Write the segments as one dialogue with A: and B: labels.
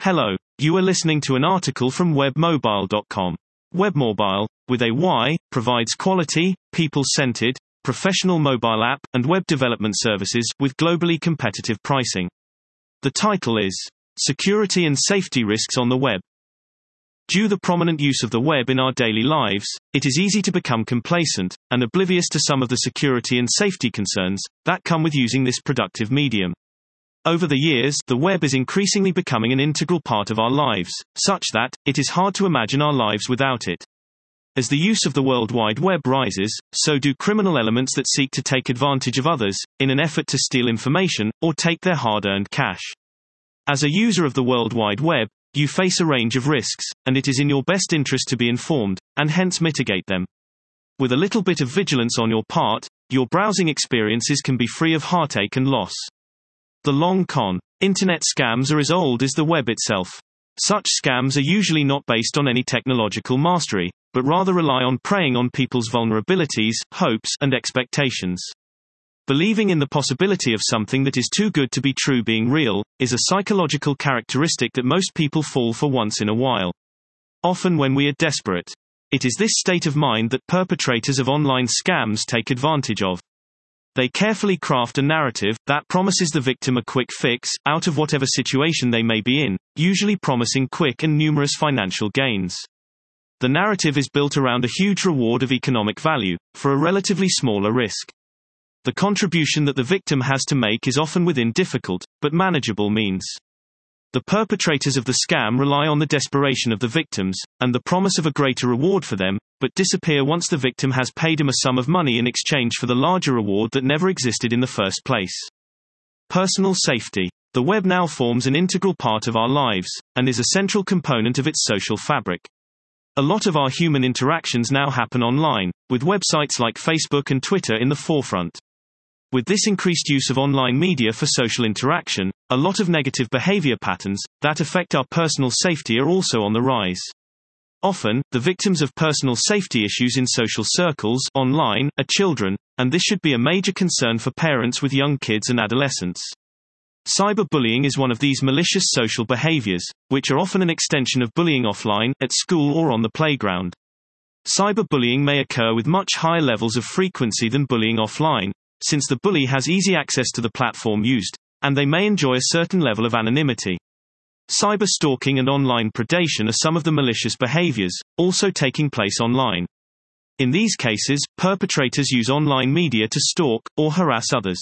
A: Hello, you are listening to an article from webmobile.com. Webmobile, with a Y, provides quality, people-centered, professional mobile app and web development services with globally competitive pricing. The title is Security and Safety Risks on the Web. Due to the prominent use of the web in our daily lives, it is easy to become complacent and oblivious to some of the security and safety concerns that come with using this productive medium. Over the years, the web is increasingly becoming an integral part of our lives, such that it is hard to imagine our lives without it. As the use of the World Wide Web rises, so do criminal elements that seek to take advantage of others, in an effort to steal information, or take their hard-earned cash. As a user of the World Wide Web, you face a range of risks, and it is in your best interest to be informed, and hence mitigate them. With a little bit of vigilance on your part, your browsing experiences can be free of heartache and loss. The long con. Internet scams are as old as the web itself. Such scams are usually not based on any technological mastery, but rather rely on preying on people's vulnerabilities, hopes, and expectations. Believing in the possibility of something that is too good to be true being real, is a psychological characteristic that most people fall for once in a while. Often when we are desperate. It is this state of mind that perpetrators of online scams take advantage of. They carefully craft a narrative that promises the victim a quick fix out of whatever situation they may be in, usually promising quick and numerous financial gains. The narrative is built around a huge reward of economic value, for a relatively smaller risk. The contribution that the victim has to make is often within difficult, but manageable means. The perpetrators of the scam rely on the desperation of the victims, and the promise of a greater reward for them, but disappear once the victim has paid him a sum of money in exchange for the larger reward that never existed in the first place. Personal safety. The web now forms an integral part of our lives, and is a central component of its social fabric. A lot of our human interactions now happen online, with websites like Facebook and Twitter in the forefront. With this increased use of online media for social interaction, a lot of negative behavior patterns that affect our personal safety are also on the rise. Often, the victims of personal safety issues in social circles online are children, and this should be a major concern for parents with young kids and adolescents. Cyberbullying is one of these malicious social behaviors, which are often an extension of bullying offline, at school or on the playground. Cyberbullying may occur with much higher levels of frequency than bullying offline, since the bully has easy access to the platform used, and they may enjoy a certain level of anonymity. Cyberstalking and online predation are some of the malicious behaviors, also taking place online. In these cases, perpetrators use online media to stalk, or harass others.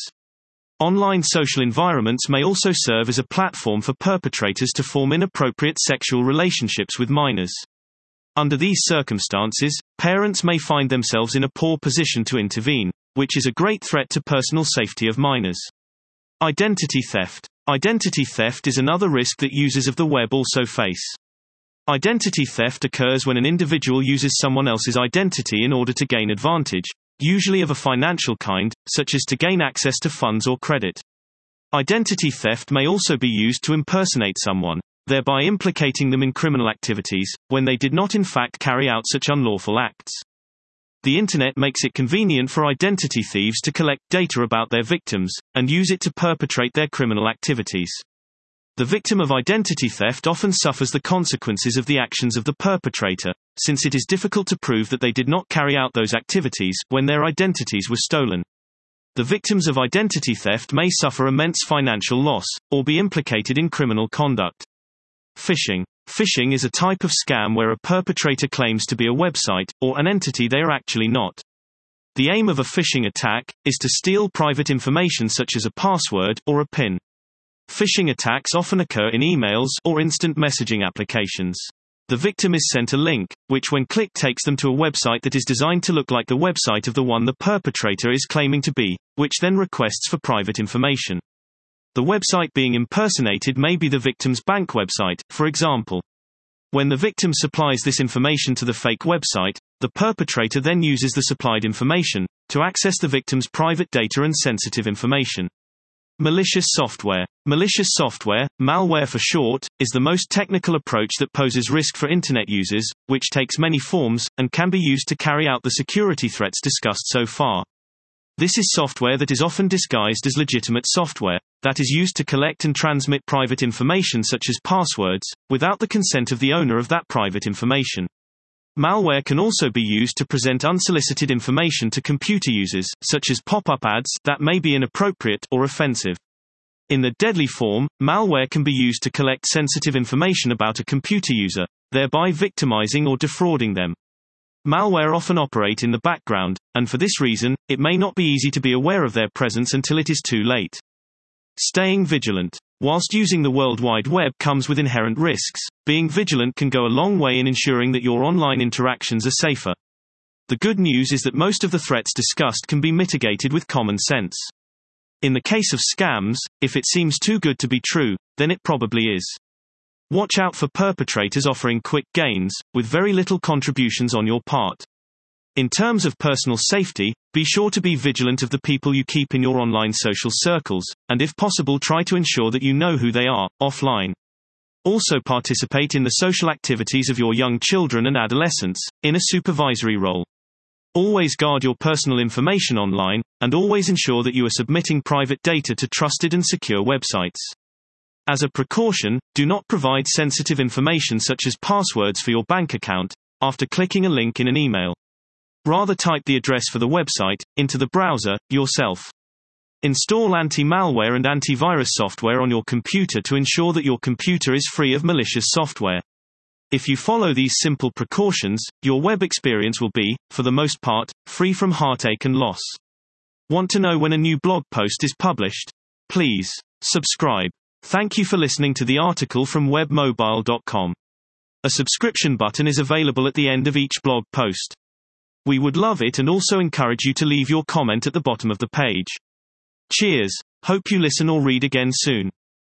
A: Online social environments may also serve as a platform for perpetrators to form inappropriate sexual relationships with minors. Under these circumstances, parents may find themselves in a poor position to intervene, which is a great threat to personal safety of minors. Identity theft. Identity theft is another risk that users of the web also face. Identity theft occurs when an individual uses someone else's identity in order to gain advantage, usually of a financial kind, such as to gain access to funds or credit. Identity theft may also be used to impersonate someone, thereby implicating them in criminal activities, when they did not in fact carry out such unlawful acts. The Internet makes it convenient for identity thieves to collect data about their victims, and use it to perpetrate their criminal activities. The victim of identity theft often suffers the consequences of the actions of the perpetrator, since it is difficult to prove that they did not carry out those activities when their identities were stolen. The victims of identity theft may suffer immense financial loss, or be implicated in criminal conduct. Phishing. Phishing is a type of scam where a perpetrator claims to be a website, or an entity they are actually not. The aim of a phishing attack is to steal private information such as a password, or a PIN. Phishing attacks often occur in emails or instant messaging applications. The victim is sent a link, which when clicked takes them to a website that is designed to look like the website of the one the perpetrator is claiming to be, which then requests for private information. The website being impersonated may be the victim's bank website, for example. When the victim supplies this information to the fake website, the perpetrator then uses the supplied information to access the victim's private data and sensitive information. Malicious software. Malicious software, malware for short, is the most technical approach that poses risk for Internet users, which takes many forms, and can be used to carry out the security threats discussed so far. This is software that is often disguised as legitimate software, that is used to collect and transmit private information such as passwords, without the consent of the owner of that private information. Malware can also be used to present unsolicited information to computer users, such as pop-up ads, that may be inappropriate or offensive. In the deadly form, malware can be used to collect sensitive information about a computer user, thereby victimizing or defrauding them. Malware often operate in the background, and for this reason, it may not be easy to be aware of their presence until it is too late. Staying vigilant. Whilst using the World Wide Web comes with inherent risks, being vigilant can go a long way in ensuring that your online interactions are safer. The good news is that most of the threats discussed can be mitigated with common sense. In the case of scams, if it seems too good to be true, then it probably is. Watch out for perpetrators offering quick gains, with very little contributions on your part. In terms of personal safety, be sure to be vigilant of the people you keep in your online social circles, and if possible try to ensure that you know who they are, offline. Also participate in the social activities of your young children and adolescents, in a supervisory role. Always guard your personal information online, and always ensure that you are submitting private data to trusted and secure websites. As a precaution, do not provide sensitive information such as passwords for your bank account, after clicking a link in an email. Rather type the address for the website into the browser yourself. Install anti-malware and antivirus software on your computer to ensure that your computer is free of malicious software. If you follow these simple precautions, your web experience will be, for the most part, free from heartache and loss. Want to know when a new blog post is published? Please subscribe. Thank you for listening to the article from webmobile.com. A subscription button is available at the end of each blog post. We would love it and also encourage you to leave your comment at the bottom of the page. Cheers. Hope you listen or read again soon.